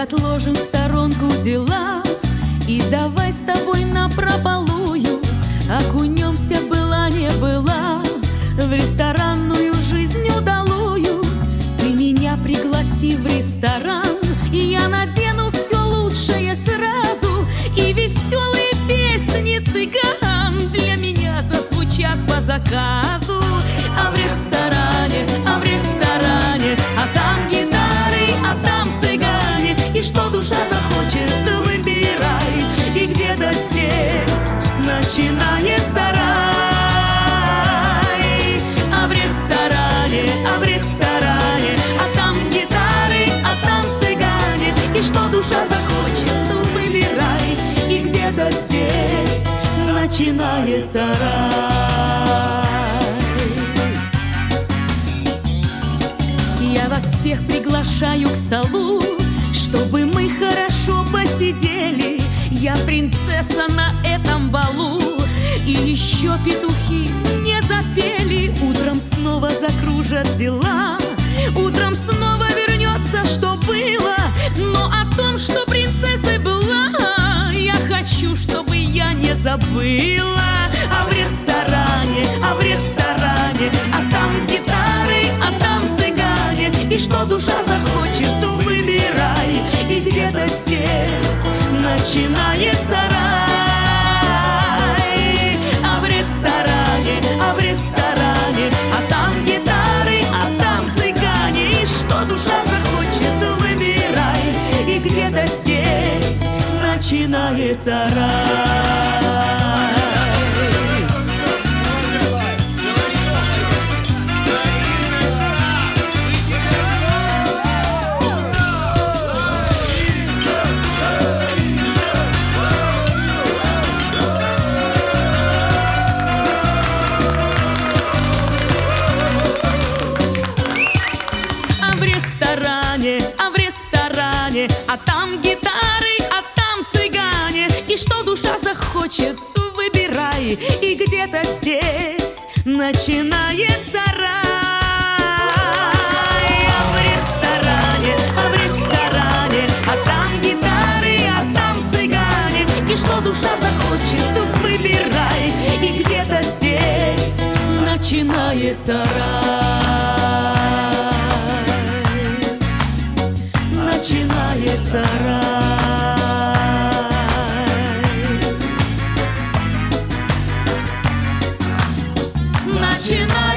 отложим в сторонку дела и давай с тобой напропалую окунемся, была не была, в ресторанную жизнь удалую. Ты меня пригласи в ресторан, и я надену все лучшее сразу, и веселые песни цыган для меня зазвучат по заказу. А в ресторане, а там гитары, а там цыгане, и что душа захочет, выбирай, и где-то здесь начинается рай. А в ресторане, а там гитары, а там цыгане, и что душа захочет, выбирай, и где-то здесь начинается рай. Я вас всех приглашаю к столу, чтобы мы хорошо посидели. Я принцесса на этом балу, и еще петухи не запели. Утром снова закружат дела, утром снова вернется, что было. Но о том, что принцессой была, я хочу, чтобы я не забыла. А в ресторане, а там гитары, а там цыгане, и что душа захочет, выбирай, и где-то здесь начинается рай. А в ресторане, а там гитары, а там цыгане, и что душа захочет, выбирай, и где-то здесь начинается рай. А там гитары, а там цыгане, и что душа захочет, выбирай, и где-то здесь начинается рай. А в ресторане, а там гитары, а там цыгане, и что душа захочет, выбирай, и где-то здесь начинается рай. Начинается рай. Начинается